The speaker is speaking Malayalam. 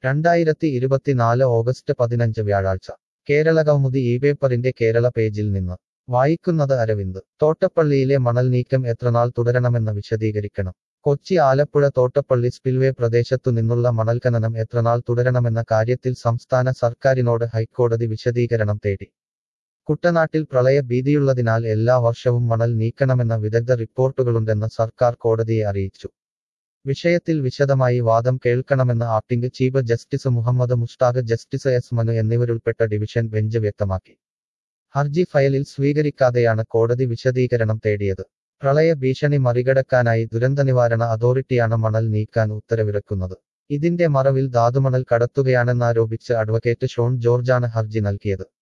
2024 ഓഗസ്റ്റ് 15 വ്യാഴാഴ്ച കേരളകൗമുദി ഈ പേപ്പറിന്റെ കേരള പേജിൽ നിന്ന് വായിക്കുന്നത് അരവിന്ദ്. തോട്ടപ്പള്ളിയിലെ മണൽ നീക്കം എത്രനാൾ തുടരണമെന്ന് വിശദീകരിക്കണം. കൊച്ചി ആലപ്പുഴ തോട്ടപ്പള്ളി സ്പിൽവേ പ്രദേശത്തു നിന്നുള്ള മണൽ ഖനനം എത്രനാൾ തുടരണമെന്ന കാര്യത്തിൽ സംസ്ഥാന സർക്കാരിനോട് ഹൈക്കോടതി വിശദീകരണം തേടി. കുട്ടനാട്ടിൽ പ്രളയ ഭീതിയുള്ളതിനാൽ എല്ലാ വർഷവും മണൽ നീക്കണമെന്ന വിദഗ്ധ റിപ്പോർട്ടുകളുണ്ടെന്ന് സർക്കാർ കോടതിയെ അറിയിച്ചു. വിഷയത്തിൽ വിശദമായി വാദം കേൾക്കണമെന്ന് acting chief justice Muhammad Mushtaq, justice S Manu എന്നിവരുൾപ്പെട്ട ഡിവിഷൻ ബെഞ്ച് വ്യക്തമാക്കി. ഹർജി ഫയലിൽ സ്വീകരിക്കാതെയാണ് കോടതി വിശദീകരണം തേടിയത്. പ്രളയ ഭീഷണി മറികടക്കാനായി ദുരന്തനിവാരണ അതോറിറ്റിയാണ് മണൽ നീക്കാൻ ഉത്തരവിറക്കുന്നത്. ഇതിന്റെ മറവിൽ ധാതുമണൽ കടത്തുകയാണെന്നാരോപിച്ച് അഡ്വക്കേറ്റ് ഷോൺ ജോർജാണ് ഹർജി നൽകിയത്.